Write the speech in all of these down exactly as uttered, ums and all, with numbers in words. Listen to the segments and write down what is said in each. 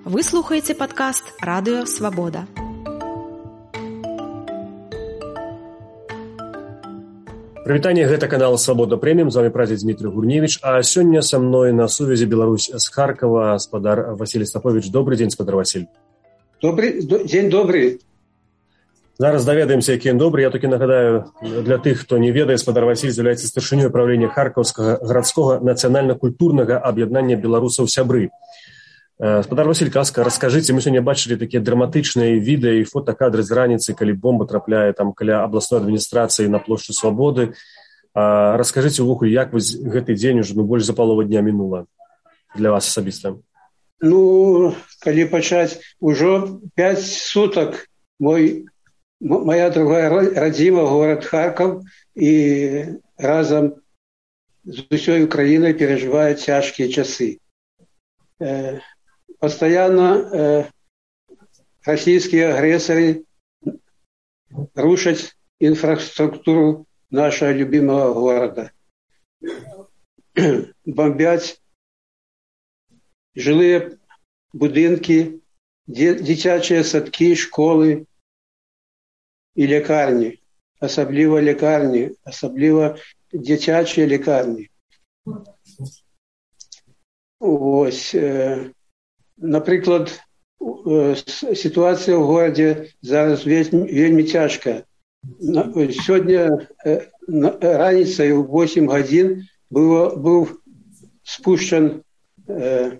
Вы слухаеце падкаст «Радыё Свабода». Прывітанне, гэта канал «Свабода Прэміум», з вами прадзед Дмітрый Гурневіч, а сёння са мной на сувязі Беларусь з Харкова спадар Васіль Стаповіч. Добрый дзень, спадар Васіль. Добрый дзень, добрый. Зараз даведаемся, які ён добры. Я толькі нагадаю, для тых, хто не ведае, спадар Васіль з'яўляецца старшынёй правлення Харкаўскага гарадскога нацыянальна-культурнага аб'яднання беларусаў сябры. Спадар Васіль, ласка, раскажыце, мы сёння бачылі такія драматычныя відэа і фотакадры з раніцы, калі бомба трапляе там каля абласной адміністрацыі на плошчы Свабоды. Раскажыце ўвогуле, як вось гэты дзень ужо ну, больш за палова дня мінула для вас асабіста? Ну, калі пачаць, ужо пяць сутак мой моя другая радзіма, горад Харкаў, і разам з усёй Украінай перажывае цяжкія часы. Постоянно э, российские агрессоры рушат инфраструктуру нашего любимого города, бомбят жилые будинки, дитячие садки, школы и лекарни, особливо лекарни, особливо дитячие лекарни. Ось, э, наприклад, ситуація в городі зараз вельми тяжка. Сьогодні раніцею в восемь годин було, був спущен е,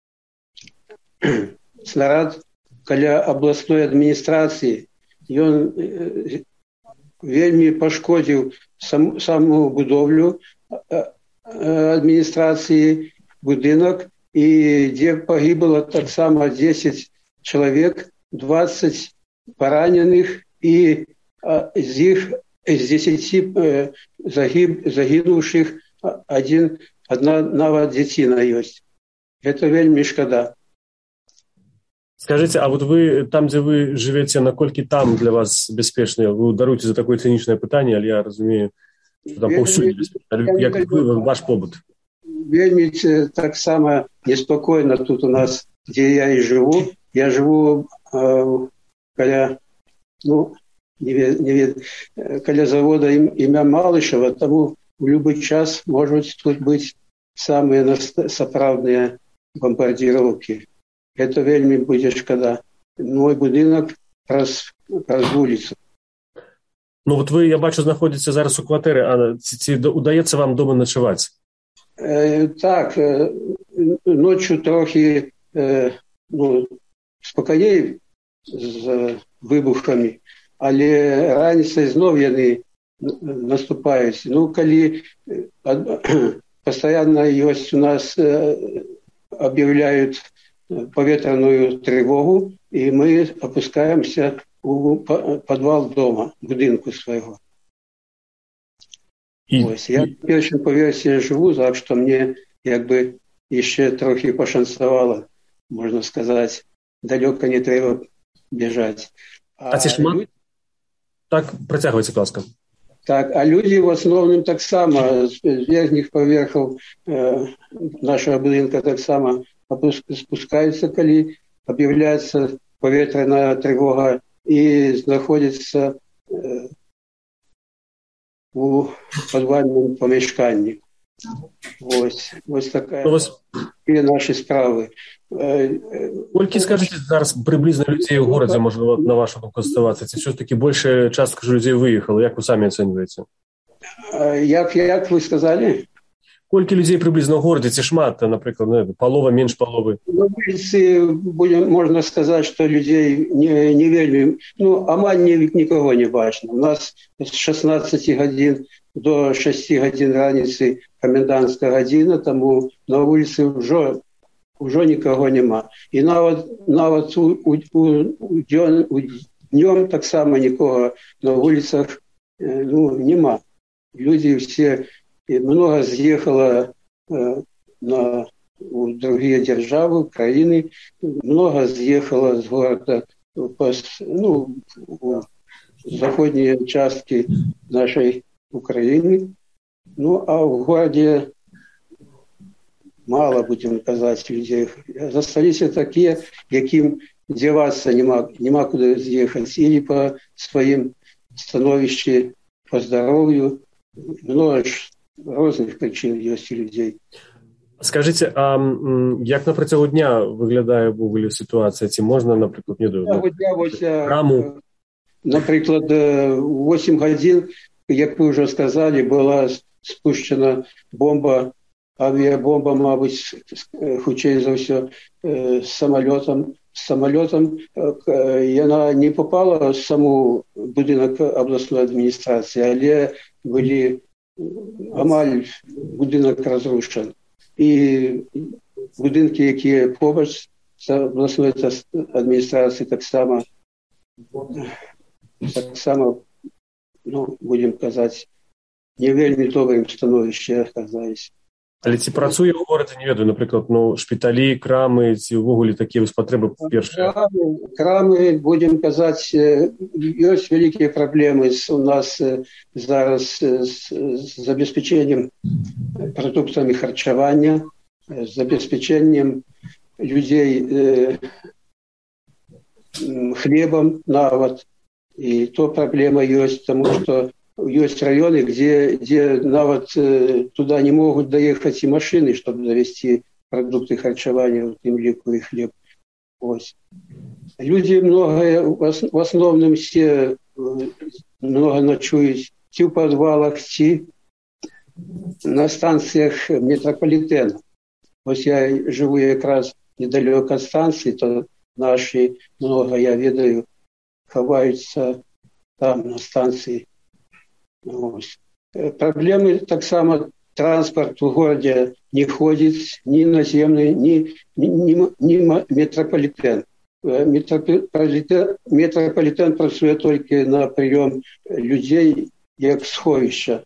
снаряд каля обласної адміністрації. Він е, вельми пошкодив сам, саму будовлю е, адміністрації, будинок, и где погибло так само десять человек, двадцать пораненых, и а, из них, из десяти э, загиб, загинувших один, одна нават дитина есть. Это вельми шкода. Скажите, а вот вы, там, где вы живете, наколькі там для вас бяспечна? Вы даруйце за такое циничное пытанне, але я разумею, что там паўсюдзе бяспечна. Як вы, ваш побыт? Вельми так само неспокойно тут у нас, где я и живу. Я живу э, каля, ну, не, не, каля завода им, имя Малышева, тому в любой час может тут быть самые соправные бомбардировки. Это вельми будет шкода. Мой будинок раз, раз улицу. Ну вот вы, я бачу, знаходитесь зараз у кватэры, а ці, ці удаецца вам дома ночевать? Е, так, е, ночью трохи е, ну, спокійніше з вибухами, але раніцею знов вони наступають. Ну, коли е, постійно є у нас е, об'являють повітряну тривогу, і ми опускаємося у підвал дома, будинку свого. І... Ось, я в першому поверсі живу, так що мені якби ще трохи пошансувало, можна сказати, далеко не треба біжати. А, а ці шмат? Люди... Так, протягуйте, будь ласка. Так, а люди в основному так само, з верхніх поверхів е, нашого будинку так само спускаються, коли об'являється повітряна тривога і знаходяться е, у підвальному помешканні. Ось, ось така і наші справи. Колькі, скажите, зараз приблизно людей в городе, можно на вашу думку оставаться? Ці все-таки большая частка же людей выехала? Як вы сами оцениваете? Як, як вы сказали? Колькі людей приблизно в городе? Ці шмат, наприклад, ну, полова, меньше половы? Ну, будем, можно сказать, что людей не, не вельми, ну, амаль никого не бачно. У нас с шестнадцати годин до шести годин раницы комендантская година, тому на улице уже, уже никого нема. И навод, навод у, у, у, днем, у днем так само никого на улицах ну, нема. Люди все, много съехало э, на у другие державы, Украины, много съехало с города по, ну, в заходние участки нашей Украины. Ну, а в городе мало, будем казаць, людзей. Засталіся такія, якім дзявацца няма, няма куды з'ехаць, или по сваім становішчы, по здароўю. Много ж розных прычын ёсць у людзей. Скажите, а як на працягу дня выглядае ўвогуле сітуацыя? Ці можна, напрыклад, не даю, ну, дня, вось, раму? Напрыклад, восемь гадзін, як вы ўжо сказалі, была спушчана бомба, авіабомба, мабыць, хутчэй за ўсё, з самалётам. З самалётам яна не попала в саму будынак абласной адміністрацыі, але былі амаль будынак разрушаны. І будынкі, якія побач з абласной адміністрацыі, таксама таксама, ну, будем казаць, не вельмі добрым становішча аказаліся. Але ці працуе ў горадзе, не ведаю, напрыклад, ну, шпіталі, крамы, ці ўвогуле такія вось патрэбы першыя? Крамы, крамы, будем казаць, ёсць вялікія праблемы у нас зараз з забеспячэннем прадуктамі харчавання, з забеспячэннем людзей э, хлебам нават. І то праблема ёсць, таму што ёсць раёны, где, где нават э, туда не могут доехать и машины, чтобы довести продукты харчевания, в тем лику и хлеб. Ось. Люди много, в основном все много ночуют ці в подвалах, ці на станциях метрополитена. Ось я живу якраз недалеко от станции, то наши много, я ведаю, ховаются там на станции. Ось. Проблемы таксама транспорт в городе не ходит, ни наземный, ни, ни, ни, ни метрополитен. Метрополитен, метрополитен працуе только на прием людей як сховища.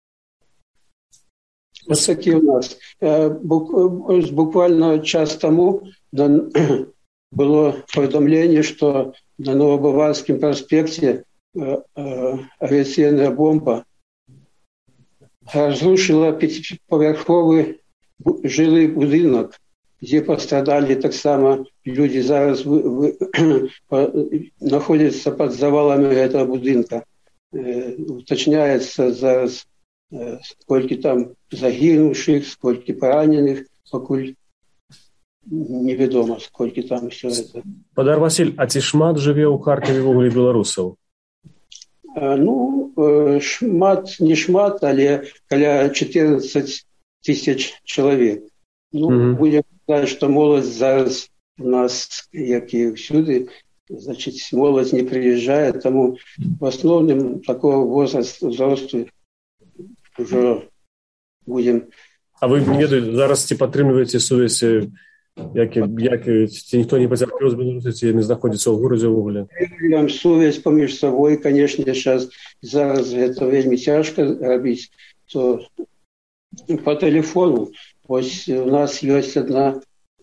Вот такие у нас. Буквально час тому было поведомление, что на Новобаварском проспекте авиационная бомба разрушила пятиповерховый жилый будинок, где пострадали так само люди. Зараз вы, вы, находятся под завалами этого будинка. Э, уточняется зараз, э, сколько там загинувших, сколько пораненых, покуль неведомо, сколько там все это. Падар Василь, а ці шмат жыве ў Харкові ввогуле беларусаў? Ну, шмат, не шмат, але каля чатырнаццаць тысяч чалавек. Ну, mm-hmm. будем сказать, что молодь зараз у нас, як и всюду, значит, молодь не приезжает, тому в основном такого возраста, возрасту уже будем... А вы, не ведаете, зараз ці падтрымліваеце сувязь, як, як, ці ніхто не пацярпеў з беларусаў, ці не знаходзіцца ў горадзе ўвогуле? Нам сувязь паміж сабой, конечно, сейчас зараз это вельмі цяжка рабіць, то по телефону. Ось у нас есть одна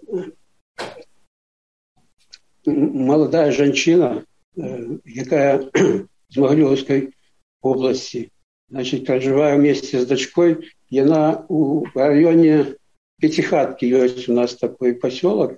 молодая женщина, якая з Могилевской области, значит, проживая вместе с дочкой, и она в районе Пятихатки, есть у нас такой поселок,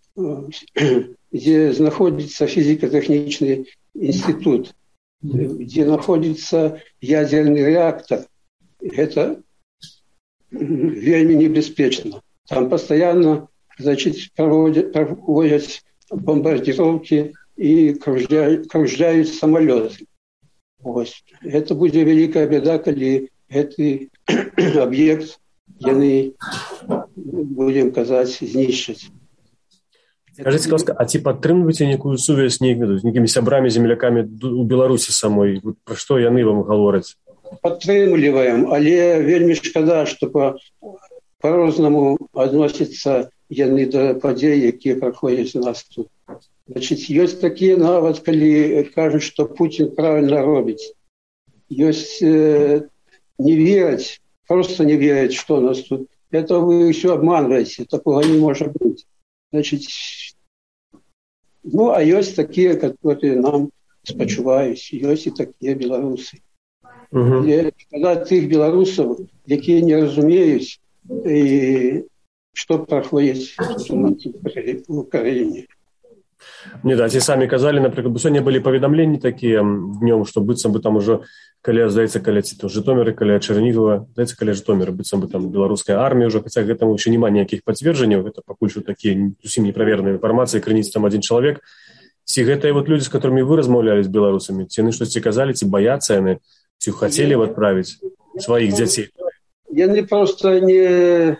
где находится физико-технический институт, где находится ядерный реактор. Это вельми небеспечно. Там постоянно, значит, проводят, проводят бомбардировки и кружляют, кружляют самолеты. Вот. Это будет великая беда, когда этот объект яны, будем казаць, знішчаць. Скажите, ласка, а ці падтрымліваеце некую сувязь з некімі сябрамі, землякамі у Беларусі самой? Пра што яны вам гавораць? Падтрымліваем, але вельмі шкада, што па, па-рознаму адносяцца яны да падзей, якія праходзяць у нас тут. Значит, ёсць такія нават, калі кажуць, што Путін правильно робіць. Ёсць э, не вераць, просто не вераць, што у нас тут. Это вы все обманываете, такого не может быть. Значит, ну, а ёсць такія, которые нам спачуваюць, ёсць і такія беларусы. Uh-huh. Когда тых беларусаў, якія не разумеюць, і что проходит в Украине. Не, да, ці самі казалі, напрыклад, сёння былі паведамленні такія днём, што быццам бы там ужо каля, здаецца, каля ці то Жытоміра, каля Чарнігава, здаецца, каля Жытоміра, быццам бы там беларуская армія ўжо, хаця гэтаму яшчэ няма ніякіх пацверджанняў, гэта пакуль што такія зусім неправераныя інфармацыі, крыніц там адзін чалавек. Ці гэтыя вот людзі, з которымі вы размаўлялі з беларусамі, ці яны штосьці казалі, ці баяцца яны, ці хацелі б адправіць сваіх дзяцей? Яны проста не...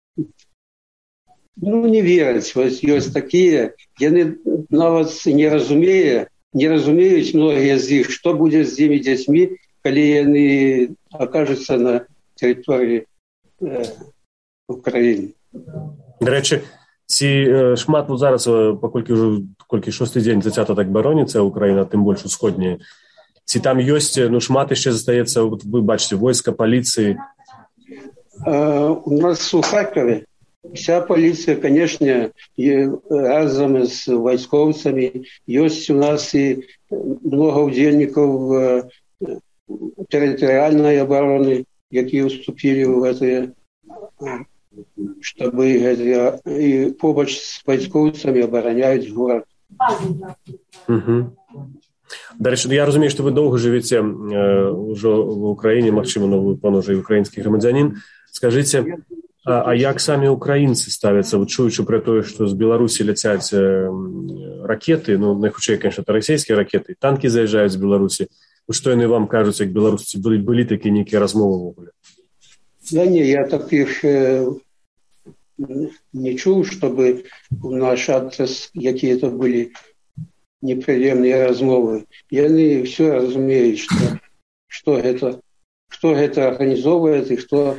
Ну, не вераць, вось ёсць такія, яны нават не разумее, не разумеюць многія з іх, што будзе з імі дзяцьмі, калі яны акажуцца на тэрыторыі э, Украіны. Дарэчы, ці э, шмат вот зараз, паколькі ўжо колькі шосты дзень зацята так бароніцца Украіна, тым больш усходняя, ці там ёсць, ну, шмат яшчэ застаецца, вот вы бачыце, войска, паліцыі? Э, у нас у Харькове вся полиция, конечно, разом с войсковцами. Есть у нас и много удельников территориальной обороны, которые уступили в это, чтобы и побач с войсковцами обороняют город. Угу. Дарэчы, я разумею, што вы доўга жывеце ўжо в Украіне, магчыма, ну, вы, пан, уже і украінскі грамадзянін. Скажыце, А, а як самі украінцы ставяцца, вот, чуючы пра тое, што з Беларусі ляцяць э, ракеты, ну, найхутчэй, конечно, это расійскія ракеты, танкі заязджаюць з Беларусі. Што яны вам кажуць, як беларусці, былі, былі такія нейкія размовы ввогуле? Да не, я таких э, не чуў, чтобы у наш адрес какие-то были неприемные размовы. Яны все разумеют, что, что это, кто это организовывает и кто...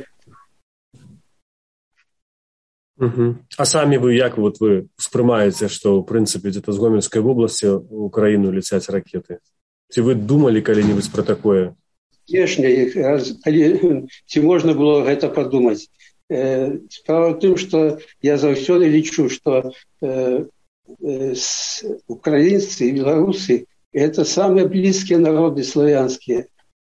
Угу. А самі вы як вот вы успрымаеце, што ў прынцыпе дзе-то з Гомельскай вобласці ў Украіну ляцяць ракеты? Ці вы думалі калі-небудзь пра такое? Конечно, ці можна было гэта падумаць. Э, справа ў тым, што я заўсёды лічу, што э, э, украінцы і беларусы это самыя блізкія народы славянскія.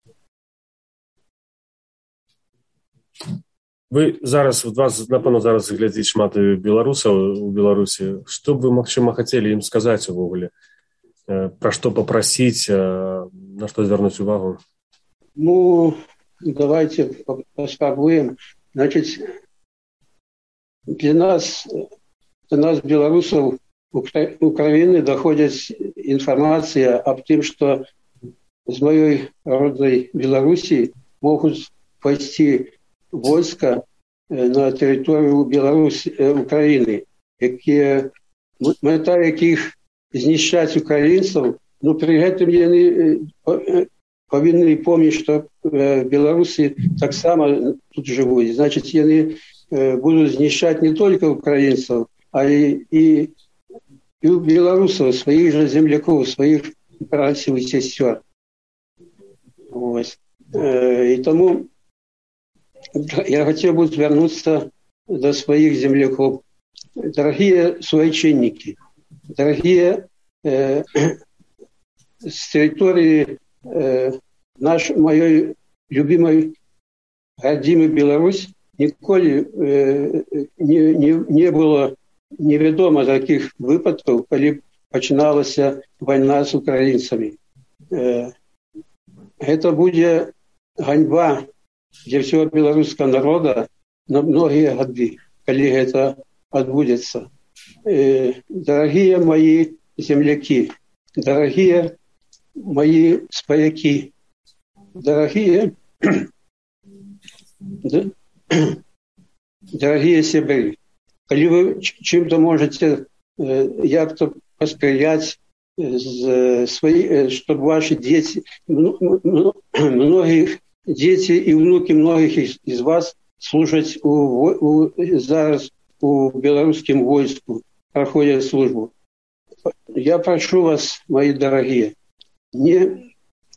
Вы зараз, у вас, напэўна, зараз глядзіць шмат беларусаў у Беларусі. Што б вы, магчыма, хацелі ім сказаць увогуле? Пра што папрасіць, на што звярнуць увагу? Ну, давайте паспрабуем. Значит, для нас, для нас, беларусаў, Украины доходит информация об том, что з моей родной Беларуси могут войти войска на территорию Беларуси, Украины, які, мета яких знищать українців, но при этом вони повинні пам'ятати, що білоруси так само тут живуть. Значить, вони будуть знищати не тільки українців, а і, і, і білорусів, своїх же земляків, своїх братів і сестер. Ось. І тому я хотел бы вернуться до своих земляков. Дорогие суайчинники, дорогие э, с территории э, нашей, моей любимой, родимой Беларусь, николи э, не, не, не было неведомо таких выпадков, когда начиналась война с украинцами. Э, это будет ганьба для всего белорусского народа на многие годы, когда это отбудется. Э, дорогие мои земляки, дорогие мои свояки, дорогие, дорогие сябры, когда вы чем-то можете э, як-то посприять, э, свои, чтобы ваши дети, многих дети и внуки многих из, из вас служат у, у, зараз у белорусским войску, проходят службу. Я прошу вас, мои дорогие, не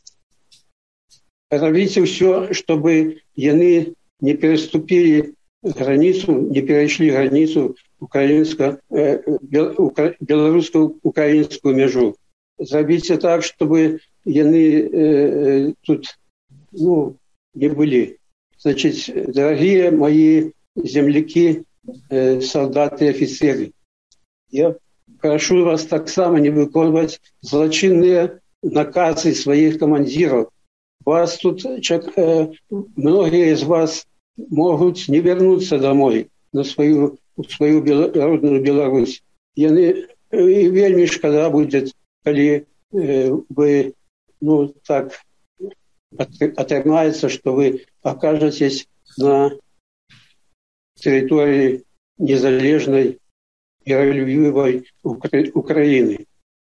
робите все, чтобы они не переступили границу, не перешли границу украинско, э, белорусско-украинскую межу. Зробите так, чтобы они э, тут ну, не были. Значит, дорогие мои земляки э, солдаты и офицеры. Я прошу вас так само не выконывать злочинные наказы своих командиров. Вас тут, э, многие из вас могут не вернуться домой на свою, в свою родную Беларусь. И вельми шкода будет, если э, вы, ну, так атрымаецца, что вы окажетесь на территории незалежной миролюбивой Украины.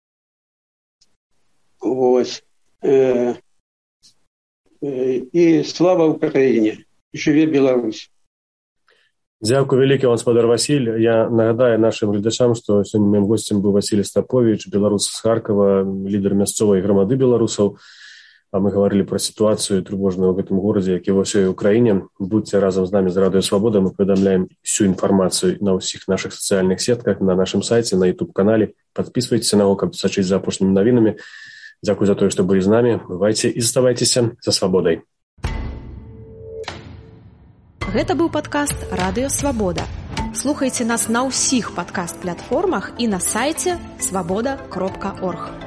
Вот. И слава Украине! Живе Беларусь! Дзякуй вялікі вам, спадар Васіль. Я нагадаю нашим гледачам, што сёння моим гостем быў Васіль Остапович, беларус з Харкова, лідар мясцовай грамады беларусаў. А мы говорили про ситуацию тревожную в этом городе, как и во всей Украине. Будьте разом с нами с Радио Свобода. Мы поведомляем всю информацию на всех наших социальных сетках, на нашем сайте, на YouTube-канале. Подписывайтесь на него, каб сачыць за апошнімі навінамі. Дзякуй за то, что были с нами. Бывайте и заставайтесь за свободой. Гэта быў падкаст Радыё Свабода. Слухайце нас на ўсіх падкаст-платформах і на сайце свабода кропка орг.